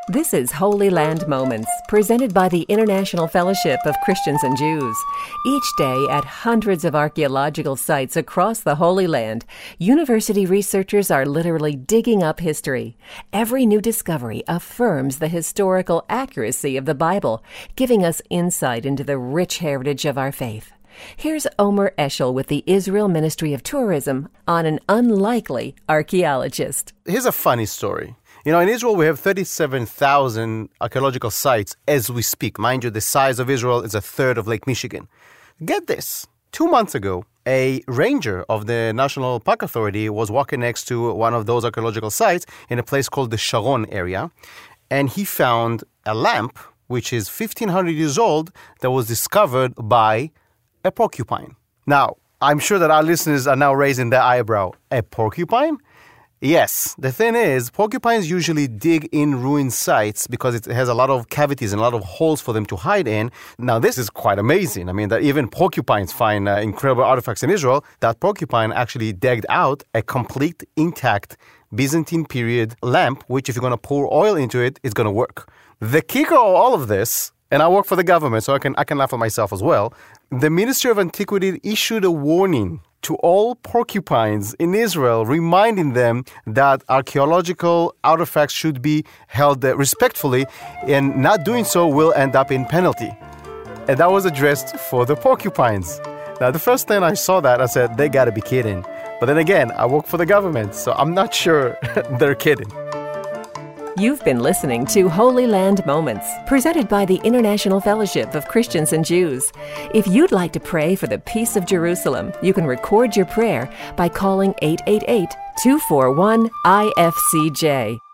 This is Holy Land Moments, presented by the International Fellowship of Christians and Jews. Each day, at hundreds of archaeological sites across the Holy Land, university researchers are literally digging up history. Every new discovery affirms the historical accuracy of the Bible, giving us insight into the rich heritage of our faith. Here's Omer Eshel with the Israel Ministry of Tourism on an unlikely archaeologist. Here's a funny story. You know, in Israel, we have 37,000 archaeological sites as we speak. Mind you, the size of Israel is a third of Lake Michigan. Get this. 2 months ago, a ranger of the National Park Authority was walking next to one of those archaeological sites in a place called the Sharon area, and he found a lamp, which is 1,500 years old, that was discovered by a porcupine. Now, I'm sure that our listeners are now raising their eyebrow. A porcupine? Yes. The thing is, porcupines usually dig in ruined sites because it has a lot of cavities and a lot of holes for them to hide in. Now, this is quite amazing. I mean, that even porcupines find incredible artifacts in Israel. That porcupine actually dug out a complete, intact Byzantine period lamp, which if you're going to pour oil into it, it's going to work. The kicker of all of this, and I work for the government, so I can laugh at myself as well, the Ministry of Antiquity issued a warning to all porcupines in Israel, reminding them that archaeological artifacts should be held respectfully, and not doing so will end up in penalty. And that was addressed for the porcupines. Now, the first time I saw that, I said, they gotta be kidding. But then again, I work for the government, so I'm not sure they're kidding. You've been listening to Holy Land Moments, presented by the International Fellowship of Christians and Jews. If you'd like to pray for the peace of Jerusalem, you can record your prayer by calling 888-241-IFCJ.